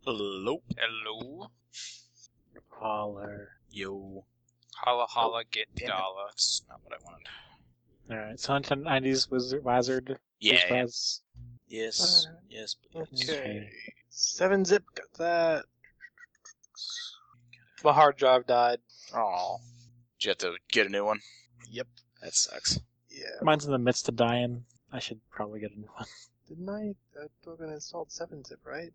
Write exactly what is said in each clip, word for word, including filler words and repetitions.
Hello. Hello. Holler. Yo. Holla holla, get Damn it. dollar. That's not what I wanted. Alright, so nineteen nineties Wizard Wizard. Yeah. yeah. Wizard. Yes. Uh, Yes, please. Okay. Seven zip, got that. My hard drive died. Aw. Did you have to get a new one? Yep. That sucks. Yeah. Mine's in the midst of dying. I should probably get a new one. Didn't I? I thought I installed seven zip, right?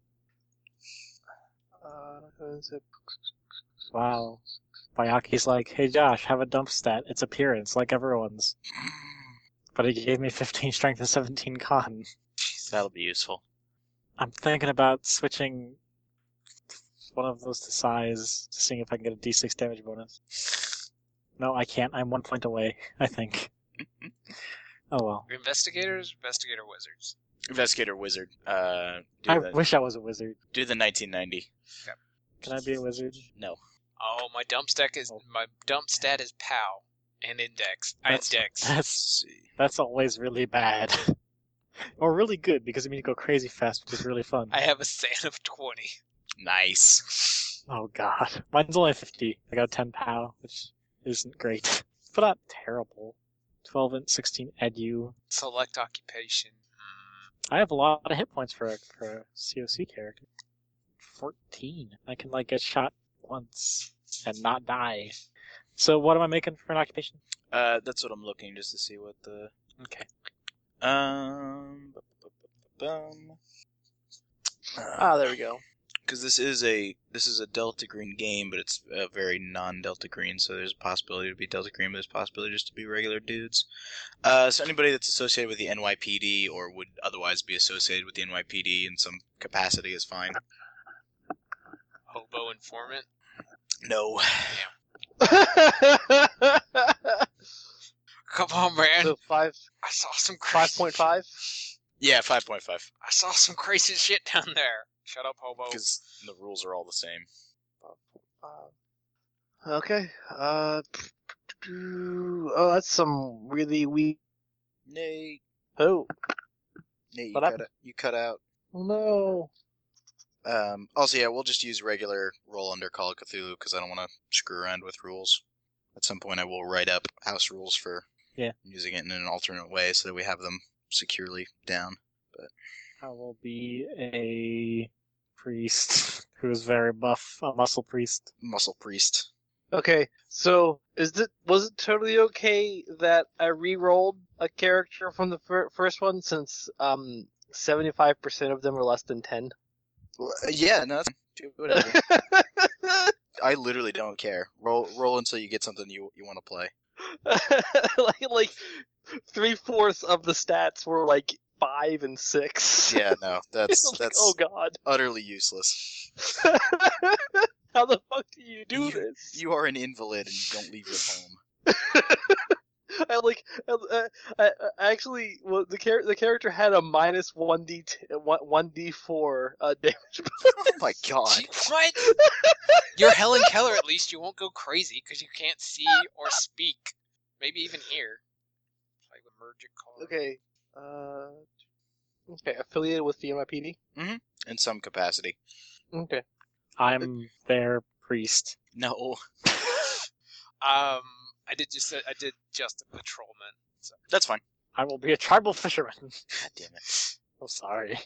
Uh, seven zip. Wow. Bayaki's like, hey Josh, have a dump stat. It's appearance, like everyone's. But he gave me fifteen strength and seventeen con. Jeez, that'll be useful. I'm thinking about switching one of those to size, seeing if I can get a d six damage bonus. No, I can't. I'm one point away, I think. Oh well. Investigators, investigator wizards. Investigator Wizard. Uh, do I the, wish I was a wizard. do the nineteen ninety. Can I be a wizard? No. Oh, my dump stack is my dump stat is POW and index. That's- Index. That's Let's see. that's always really bad. Or really good, because it means you go crazy fast, which is really fun. I have a SAN of twenty. Nice. Oh god. Mine's only fifty. I got a ten POW, which isn't great. But not terrible. twelve and sixteen edu. Select occupation. Hmm. I have a lot of hit points for a, for a C O C character. fourteen. I can like get shot once and not die. So what am I making for an occupation? Uh, that's what I'm looking just to see what the Okay. um. bu- bu- bu- bu- bum. Ah, there we go. Because this is a this is a Delta Green game, but it's a very non-Delta Green, so there's a possibility to be Delta Green, but there's a possibility just to be regular dudes. Uh, so anybody that's associated with the N Y P D or would otherwise be associated with the N Y P D in some capacity is fine. Hobo informant. No. Come on, man. So five, I saw some five crazy. point five. Yeah, five point five. I saw some crazy shit down there. Shut up, hobo. Because the rules are all the same. Okay. Uh. Oh, that's some really weak. Nate. Oh. Nate, you What cut, happened? it, you cut out. Oh no. Um, also, yeah, we'll just use regular roll under Call of Cthulhu because I don't want to screw around with rules. At some point, I will write up house rules for Yeah. using it in an alternate way so that we have them securely down. I will be a priest who is very buff, a muscle priest. Muscle Priest. Okay, so is it was it totally okay that I re-rolled a character from the fir- first one since um seventy-five percent of them are less than ten? Well, uh, yeah, no, that's do whatever. I literally don't care. Roll, roll until you get something you you want to play. like like three fourths of the stats were like five and six. Yeah, no, that's Like, that's oh god. utterly useless. How the fuck do you do You- this? You are an invalid and you don't leave your home. I like. I, I, I actually, well, the char- the character had a minus one d t- one one d four uh, damage. Oh my god. Gee, what? You're Helen Keller. At least you won't go crazy because you can't see or speak. Maybe even hear. Like with Mergic Call. Okay. Uh. Okay. Affiliated with the N Y P D. In some capacity. Okay. I'm their priest. No, Um, I did just I did just a patrolman. So that's fine. I will be a tribal fisherman. God damn it. Oh, sorry.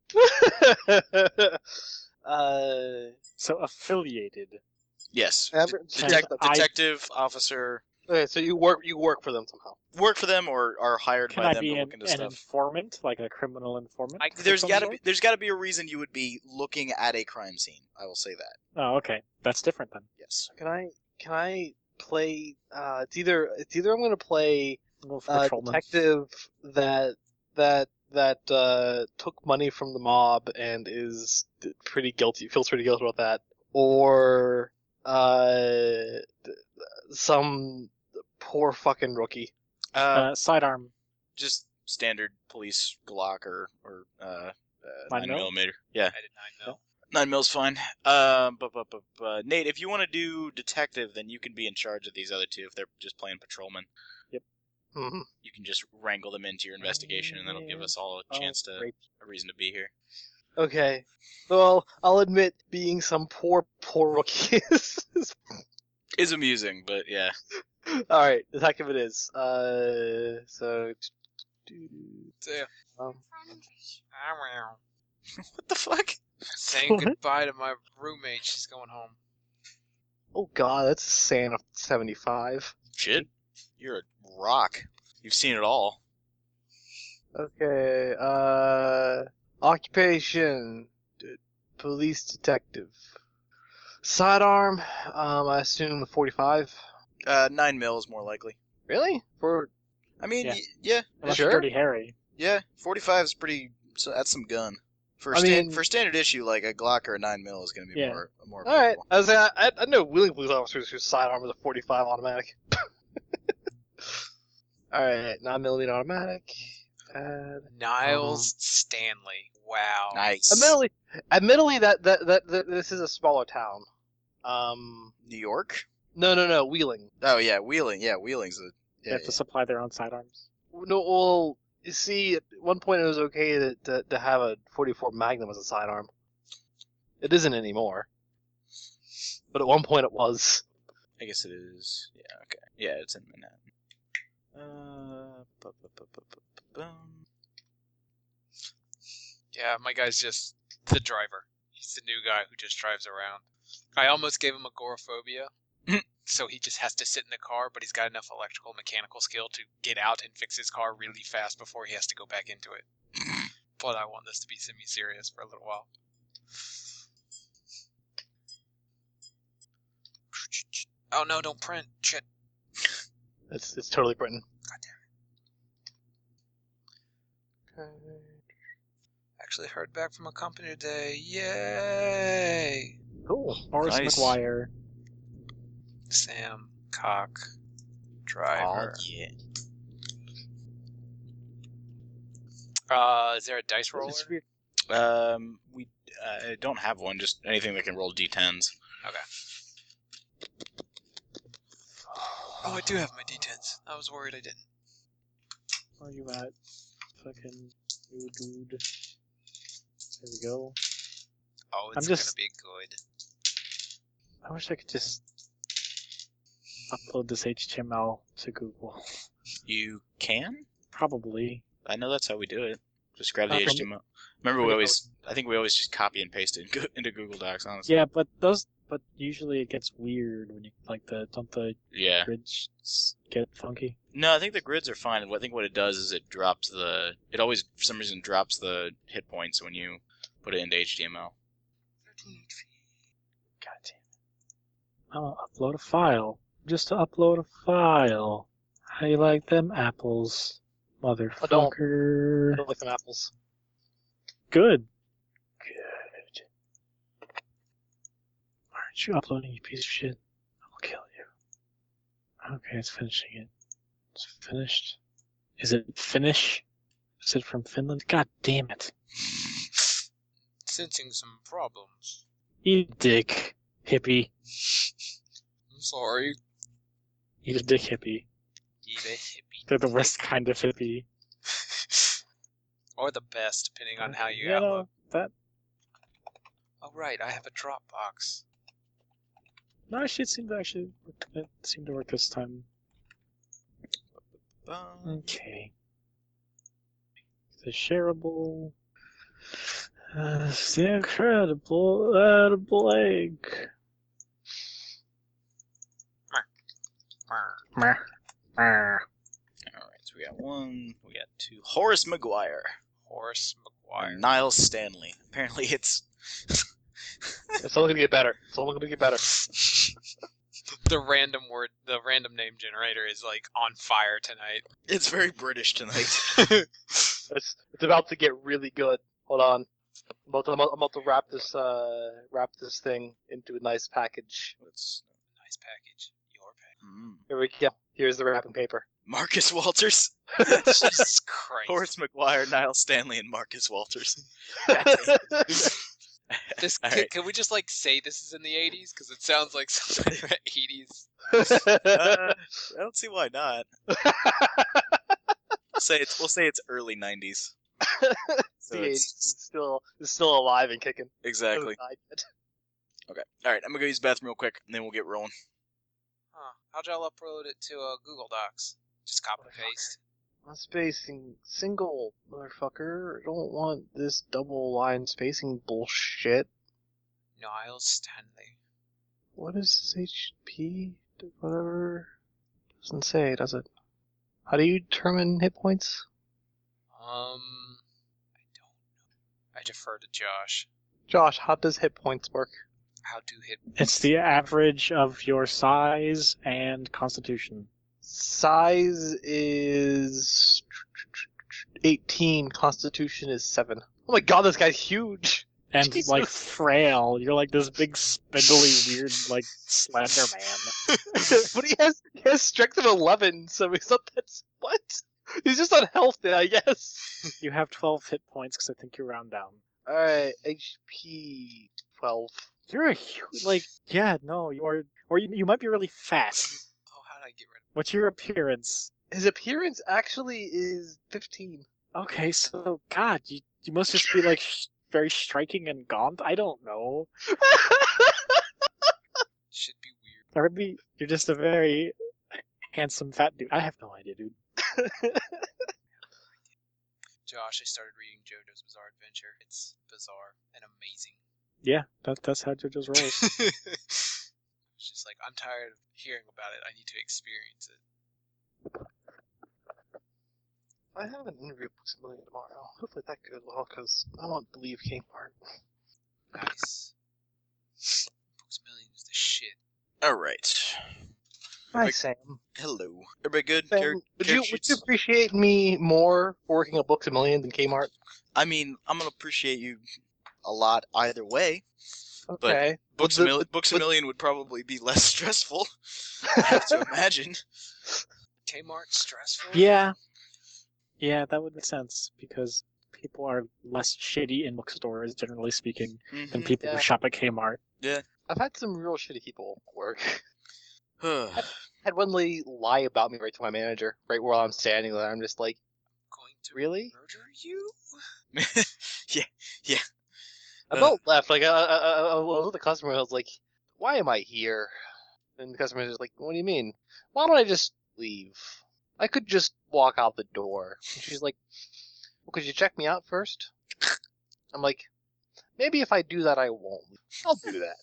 uh. So affiliated. Yes. Average- De- detec- I- detective, officer, Okay. So you work you work for them somehow. work for them or are hired Can by I them be to an, look into an stuff. informant, like a criminal informant? I- of There's some gotta sort? be there's gotta be a reason you would be looking at a crime scene. I will say that. Oh, okay. That's different then. Yes. Can I can I play? Uh. It's either it's either I'm gonna play Well, for uh, patrolman. detective that that that uh, took money from the mob and is pretty guilty, feels pretty guilty about that, or uh, some poor fucking rookie. Uh, Uh, sidearm. just standard police Glock or or uh, uh Nine nine mil? millimeter. Yeah, I did nine mil. nine mil's fine. Um, but, but but but Nate, if you want to do detective, then you can be in charge of these other two if they're just playing patrolman. Mm-hmm. You can just wrangle them into your investigation, and that'll give us all a Oh, chance to great. a reason to be here. Okay. Well, I'll admit being some poor, poor rookie is. is- Is amusing, but yeah. All right, detective it is. Uh, so. So, yeah. Um, Ah, well. What the fuck? Saying What? goodbye to my roommate. She's going home. oh God, that's a Sand of seventy-five. Shit. You're a rock. You've seen it all. Okay. Uh, occupation, d- police detective. Sidearm. Um, I assume forty-five. Uh, nine mil is more likely. Really? For I mean, Yeah. y- yeah, Unless Sure? you're Dirty Harry. yeah. Forty-five is pretty. So that's some gun. For I stan- mean- for standard issue, like a Glock or a nine mil is going to be Yeah. more more. all right. applicable. I was I, I I know wheeling police officers whose sidearm is a forty-five automatic. all right, nine millimeter automatic. Add. Niles Stanley. Wow. Nice. Admittedly, admittedly, that, that that that this is a smaller town. Um, New York. no, no, no, Wheeling. Oh yeah, Wheeling. Yeah, Wheeling's a. They Yeah, have to supply their own sidearms. No, well, you see, at one point it was okay to to, to have a forty-four Magnum as a sidearm. It isn't anymore. But at one point it was. I guess it is. Yeah. Okay. Yeah, it's in Manhattan. Uh. bu- bu- bu- bu- bu- bu- bum. Yeah, my guy's just the driver. He's the new guy who just drives around. I almost gave him agoraphobia, so he just has to sit in the car, but he's got enough electrical and mechanical skill to get out and fix his car really fast before he has to go back into it. But I want this to be semi-serious for a little while. Oh no, don't print. Shit. It's it's totally Britain. God damn it. Actually heard back from a company today. Yay! Cool. Horace Nice. McGuire. Sam Cock. Oh Driver. yeah. Uh, is there a dice roller? It's weird. Um, we uh, don't have one. Just anything that can roll d tens. Okay. Oh, I do have my D tens. I was worried I didn't. Where are you at? Fucking new dude. There we go. Oh, I'm it's just- gonna be good. I wish I could just upload this H T M L to Google. You can. Probably. I know that's how we do it. Just grab the Uh, from H T M L. Remember, we always. I think we always just copy and paste it in- into Google Docs. Honestly. Yeah, but those. But usually it gets weird when you like the don't the Yeah. grids get funky. No, I think the grids are fine. I think what it does is it drops the. It always, for some reason, drops the hit points when you put it into H T M L. God damn it! I'll upload a file just to upload a file. How you like them apples, I don't. I motherfucker? don't like them apples. Good. Good. Why aren't you uploading, you piece of shit? I'll kill you. Okay, it's finishing it. It's finished. Is it Finnish? Is it from Finland? God damn it. Sensing some problems. Eat a dick, hippie. I'm sorry. Eat a dick, hippie. Eat a hippie. They're the worst kind of hippie. Or the best, depending on how you Yeah, upload. no, that. Oh right, I have a Dropbox. No, actually, it seemed to actually. It seemed to work this time. Um, Okay. The shareable. Uh, the incredible edible egg. Meh. Meh. all right, so we got one. We got two. Horace McGuire. Horace McGuire. Niles Stanley. Apparently, it's. It's only gonna get better. It's only gonna get better. The random word, the random name generator is like on fire tonight. It's very British tonight. It's it's about to get really good. Hold on. I'm about to, I'm about, I'm about to wrap this uh wrap this thing into a nice package. Let's. Nice package. Your package. Mm. Here we go. Here's the wrapping paper. Marcus Walters. Jesus Christ. Horace McGuire, Niles Stanley, and Marcus Walters. This, All can, right. can we just like say this is in the eighties? Because it sounds like something from the eighties. Uh, I don't see why not. Say it's. We'll say it's early nineties. So C eighty it's is still is still alive and kicking. exactly. Hasn't died yet. Okay. All right. I'm gonna go use the bathroom real quick, and then we'll get rolling. Huh. How'd y'all upload it to uh, Google Docs? Just copy and paste. I'm spacing single, motherfucker. I don't want this double line spacing bullshit. Niles Stanley. What is this H P? Whatever. Doesn't say, does it? How do you determine hit points? Um, I don't know. I defer to Josh. Josh, how does hit points work? How do hit? It's the average of your size and constitution. Size is eighteen. Constitution is seven. Oh my god, this guy's huge. And Jesus. like frail. You're like this big spindly weird like slender man. But he has he has strength of eleven, so he's not that. What? He's just unhealthy, I guess. You have twelve hit points because I think you round down. All right, H P twelve. You're a huge, like, yeah, no, you are, or you, you might be really fast. Oh, how did I get rid of? What's your appearance? His appearance actually is fifteen. Okay, so, God, you, you must just be, like, sh- very striking and gaunt? I don't know. Should be weird. Or maybe you're just a very handsome fat dude. I have no idea, dude. Josh, I started reading JoJo's Bizarre Adventure. It's bizarre and amazing. Yeah, that, that's how JoJo's rolls. It's just like, I'm tired of hearing about it. I need to experience it. I have an interview with Books A Million tomorrow. Hopefully that goes well, because I want to leave Kmart. Nice. Books A Million is the shit. All right. Hi, Like- Sam. Hello. Everybody good? Sam, Char- would you character would sheets? you appreciate me more for working at Books A Million than Kmart? I mean, I'm gonna appreciate you a lot either way. Okay. Books Would a the- Mil- would- Books a would- Million would probably be less stressful. I have to imagine. Kmart stressful? Yeah. Yeah, that would make sense, because people are less shitty in bookstores, generally speaking, than Mhm. people Yeah. who shop at Kmart. I've had some real shitty people at work. Mhm. Had one lady lie about me right to my manager, right while I'm standing there. I'm just like, Going to really? murder you? yeah, yeah. I Uh. about left. Like, I, I, I, I was with the customer. I was like, why am I here? And the customer was like, what do you mean? Why don't I just leave? I could just walk out the door. And she's like, well, could you check me out first? I'm like, maybe if I do that, I won't. I'll do that.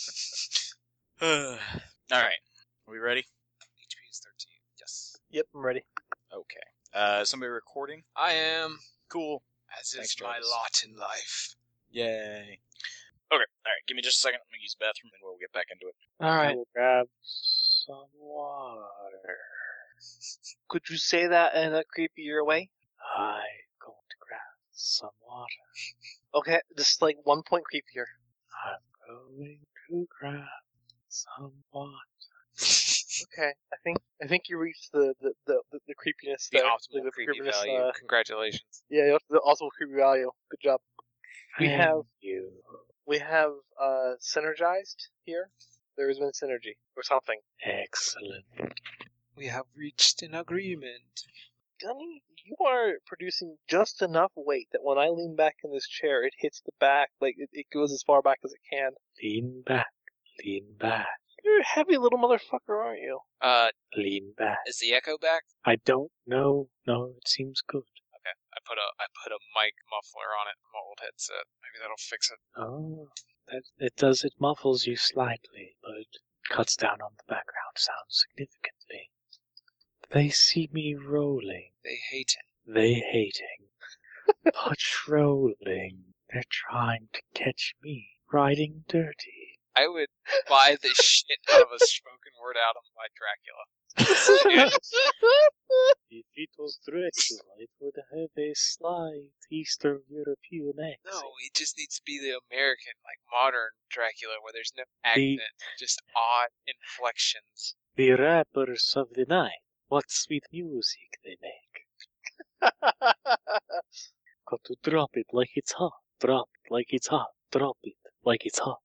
All right. Are we ready? H P is thirteen. Yes. Yep, I'm ready. Okay. Uh, somebody recording? I am, Cool. as Thanks, is my Travis. lot in life. Yay. Okay. All right. Give me just a second. I'm gonna use the bathroom, and we'll get back into it. All I right. will grab some water. Could you say that in a creepier way? I'm going to grab some water. Okay, just like one point creepier. I'm going to grab some water. Okay, I think I think you reached the the the, the, the creepiness. The there. optimal the creepy creepiness, value. uh, Congratulations. yeah, you have the optimal creepy value. Good job. We Thank have you. we have uh synergized here. There has been synergy or something. Excellent. We have reached an agreement. Gunny, you are producing just enough weight that when I lean back in this chair, it hits the back, like it, it goes as far back as it can. Lean back. Lean back. You're a heavy little motherfucker, aren't you? Uh, Lean back. is the echo back? I don't know. No, it seems good. I put a I put a mic muffler on it, my old headset. Maybe that'll fix it. Oh, that it does. It muffles you slightly, but it cuts down on the background sound significantly. They see me rolling. They hate it. They hating. Patrolling. They're trying to catch me riding dirty. I would buy the shit out of a spoken word album by Dracula. If it was Dracula, it would have a slight Eastern European accent. No, it just needs to be the American, like modern Dracula, where there's no accent, just odd inflections. The rappers of the night. What sweet music they make. Got to drop it like it's hot. Drop it like it's hot. Drop it like it's hot.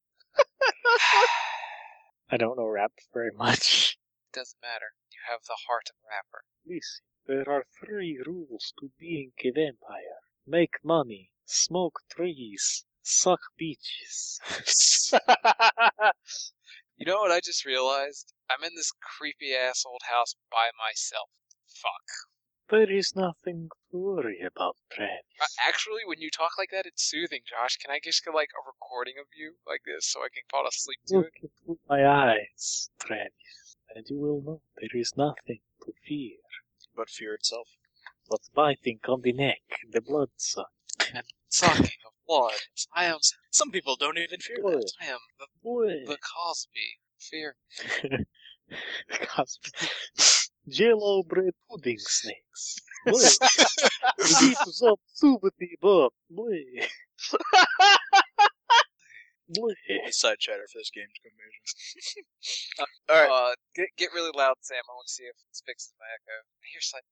I don't know rap very much. Doesn't matter. You have the heart of a rapper. Listen, there are three rules to being a vampire. make money, smoke trees, suck beaches. You know what I just realized? I'm in this creepy ass old house by myself. Fuck. There is nothing to worry about, Uh, Travis. actually, when you talk like that, it's soothing, Josh. Can I just get like a recording of you like this so I can fall asleep to Look it? into my eyes, Travis, and you will know there is nothing to fear But fear itself. but biting on the neck, the blood suck. Sucking of blood. I am. Some people don't even fear Boy. that. I am the, Boy. the Cosby. Fear. Cosby. Jello bread pudding snakes. Boy. Beats up subity bob. Boy. Boy. The side chatter for this game is going to be amazing. Uh, Alright. Uh, get get really loud, Sam. I want to see if this fixes my echo. I hear slight